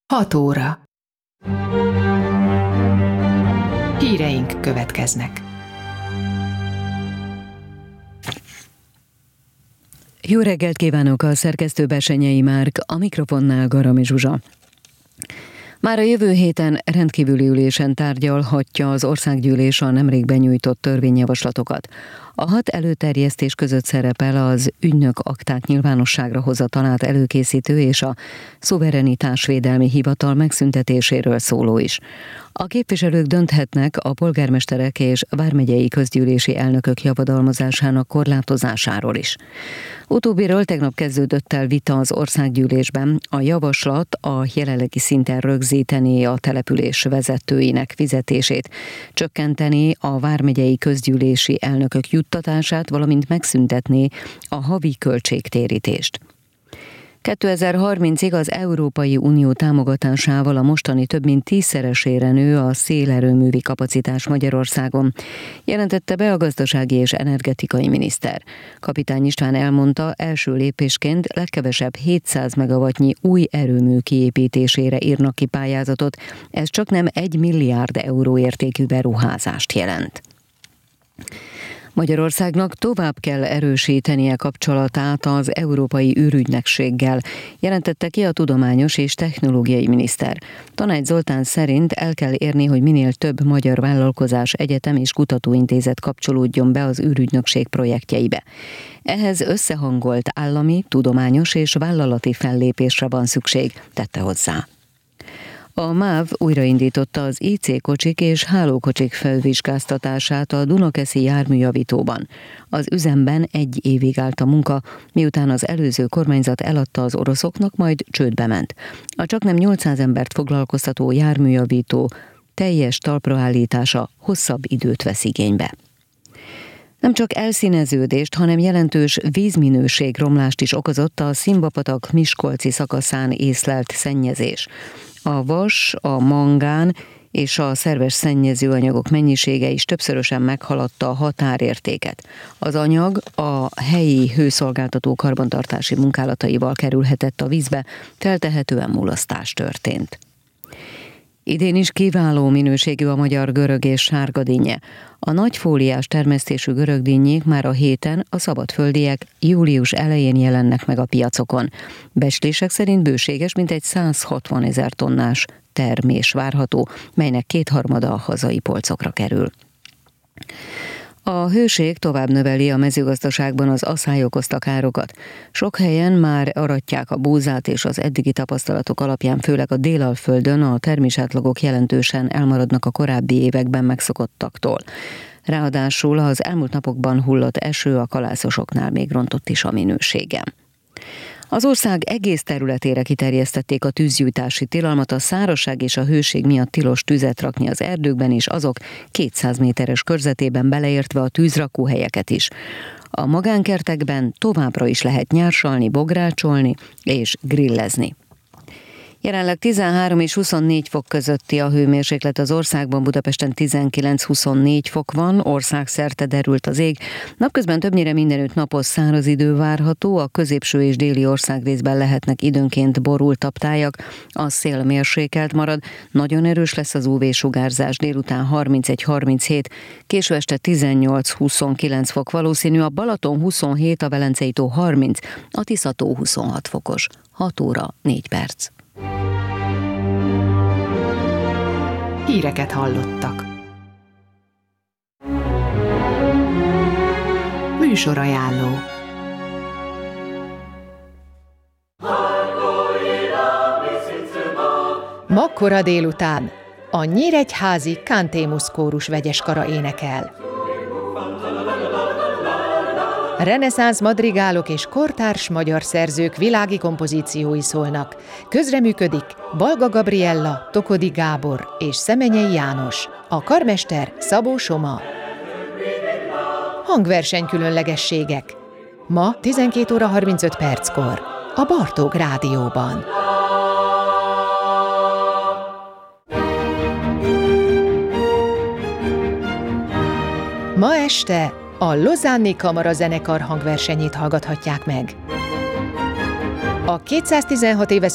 6 óra. Híreink következnek. Jó reggelt kívánok, a szerkesztő Bessenyei Márk, a mikrofonnál Garami Zsuzsa. Már a jövő héten rendkívüli ülésen tárgyalhatja az országgyűlés a nemrég benyújtott törvényjavaslatokat. A 6 előterjesztés között szerepel az ügynök akták nyilvánosságra hozatalát előkészítő és a szuverenitásvédelmi hivatal megszüntetéséről szóló is. A képviselők dönthetnek a polgármesterek és vármegyei közgyűlési elnökök javadalmazásának korlátozásáról is. Utóbbiről tegnap kezdődött el vita az országgyűlésben. A javaslat a jelenlegi szinten rögzíteni a település vezetőinek fizetését, csökkenteni a vármegyei közgyűlési elnökök juttatását, valamint megszüntetni a havi költségtérítést. 2030-ig az Európai Unió támogatásával a mostani több mint 10-szeresére nő a szélerőművi kapacitás Magyarországon, jelentette be a gazdasági és energetikai miniszter. Kapitány István elmondta, első lépésként legkevesebb 700 megawattnyi új erőmű kiépítésére írnak ki pályázatot, ez csaknem 1 milliárd euró értékű beruházást jelent. Magyarországnak tovább kell erősítenie kapcsolatát az Európai űrügynökséggel, jelentette ki a tudományos és technológiai miniszter. Tanács Zoltán szerint el kell érni, hogy minél több magyar vállalkozás, egyetem és kutatóintézet kapcsolódjon be az űrügynökség projektjeibe. Ehhez összehangolt állami, tudományos és vállalati fellépésre van szükség, tette hozzá. A MÁV újraindította az IC kocsik és hálókocsik felvizsgáztatását a Dunakeszi járműjavítóban. Az üzemben 1 évig állt a munka, miután az előző kormányzat eladta az oroszoknak, majd csődbe ment. A csaknem 800 embert foglalkoztató járműjavító teljes talpraállítása hosszabb időt vesz igénybe. Nem csak elszíneződést, hanem jelentős vízminőségromlást is okozott a Szimbapatak miskolci szakaszán észlelt szennyezés. A vas, a mangán és a szerves szennyezőanyagok mennyisége is többszörösen meghaladta a határértéket. Az anyag a helyi hőszolgáltató karbantartási munkálataival kerülhetett a vízbe, feltehetően mulasztás történt. Idén is kiváló minőségű a magyar görög és sárgadinnye. A nagyfóliás termesztésű görögdinnyék már a héten, a szabadföldiek július elején jelennek meg a piacokon. Becslések szerint bőséges, mintegy 160 000 tonnás termés várható, melynek 2/3 a hazai polcokra kerül. A hőség tovább növeli a mezőgazdaságban az aszály okozta károkat. Sok helyen már aratják a búzát, és az eddigi tapasztalatok alapján főleg a Délalföldön a termésátlagok jelentősen elmaradnak a korábbi években megszokottaktól. Ráadásul az elmúlt napokban hullott eső a kalászosoknál még rontott is a minőségem. Az ország egész területére kiterjesztették a tűzgyújtási tilalmat, a szárazság és a hőség miatt tilos tüzet rakni az erdőkben, és azok 200 méteres körzetében, beleértve a tűzrakóhelyeket is. A magánkertekben továbbra is lehet nyársalni, bográcsolni és grillezni. Jelenleg 13 és 24 fok közötti a hőmérséklet az országban, Budapesten 19-24 fok van, országszerte derült az ég. Napközben többnyire mindenütt napos száraz idő várható, a középső és déli országrészben lehetnek időnként borultabb tájak, a szél mérsékelt marad, nagyon erős lesz az UV-sugárzás, délután 31-37, késő este 18-29 fok valószínű, a Balaton 27, a Velencei tó 30, a Tisza-tó 26 fokos. 6 óra 4 perc. Híreket hallottak. Műsorajánló. Ma kora délután a Nyíregyházi Cantémus kórus vegyes kara énekel. Reneszánsz madrigálok és kortárs magyar szerzők világi kompozíciói szólnak. Közreműködik Balga Gabriella, Tokodi Gábor és Szemenyei János. A karmester Szabó Soma. Hangverseny különlegességek. Ma 12 óra 35 perckor a Bartók Rádióban. Ma este a Lausanne-i Kamarazenekar hangversenyét hallgathatják meg. A 216 éves